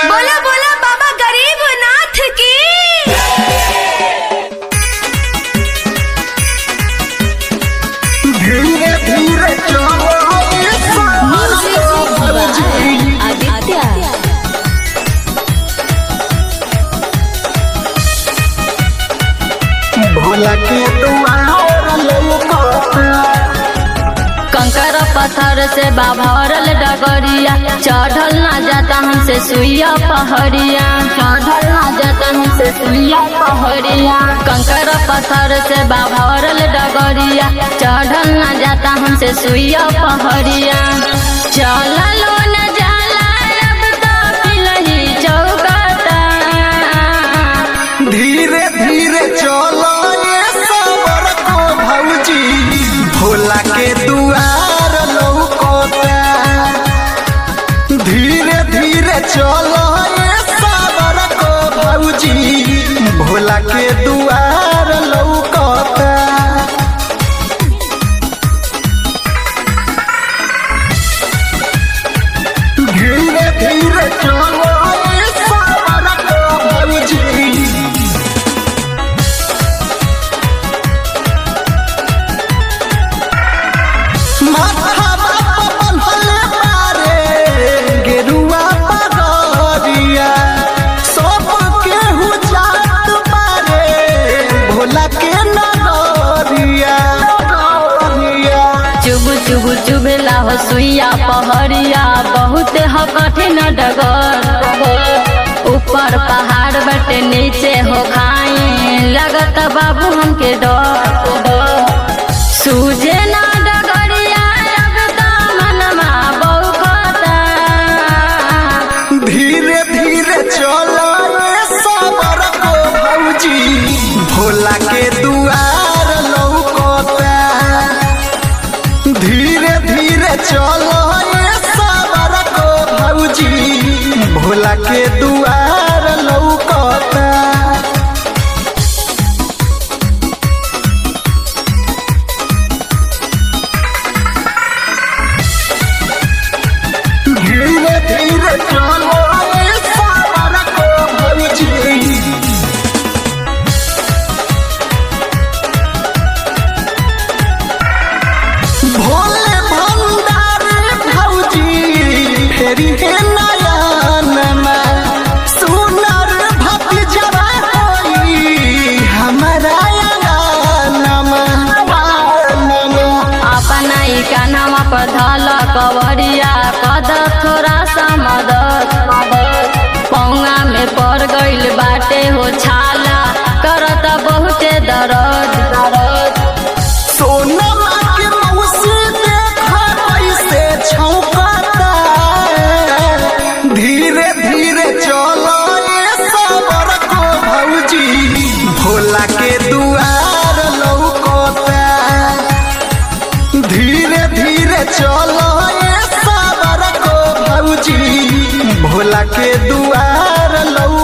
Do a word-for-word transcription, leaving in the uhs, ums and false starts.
बोला बोला बाबा गरीब नाथ की। धीरे धीरे चलो आदित्य भोला के दुआर लौकता। कंकर पत्थर से बाभरल डगरिया, चढ़ल ना जाता हमसे सुइया पहड़िया, चढ़ल ना जाता हमसे सुइया पहड़िया। कंकर पत्थर से बाभरल डगरिया, चढ़ल ना जाता हमसे सुइया पहड़िया। चललो न जाला अब तो पिलही चौकता। धीरे धीरे चलो ये सबर को भौजी, भोला के दुआर लौकता। धीरे धीरे चलो ये सबर को भौजी, भोला के दुआर लौकता। धीरे धीरे चलो ये सबर को भौजी। माथा बाप बंधल बारे गेरुआ पगरिया, सब केहू जात बारे भोला के नगरिया। चुब चुब चुबेला हो सुइया पहड़िया, बहुत ह कठिन डगर। ऊपर पहाड़ बटे नीचे हो खाई, लगत बाबू हमके डर। सूझे ना डगरिया अब तो मनमा बौखता। धीरे धीरे चलो ये सबर को भौजी, भोला के दुआर लौकता। धीरे धीरे चलो ये सबर को भौजी, भोला के दुआर लौकता। धीरे धीरे चलो ये सबर को भौजी। भोले भंडारी भौजी फेरी है नयनमा, सुनर भतीजवा होई हमारा अंगनमा। अपना ही कानमा पर धल कवरिया, कद थोड़ा सा मदद। पौंगा में पड़ गइल बाटे हो छाला, करत बहुते दर्द। सोनमा के मौसी देखा कैसे छौकता। धीरे धीरे चलो ये सबर को भौजी, भोला के दुआर लौकता। धीरे धीरे चलो ये सबर को भौजी, भोला के दुआर लौकता।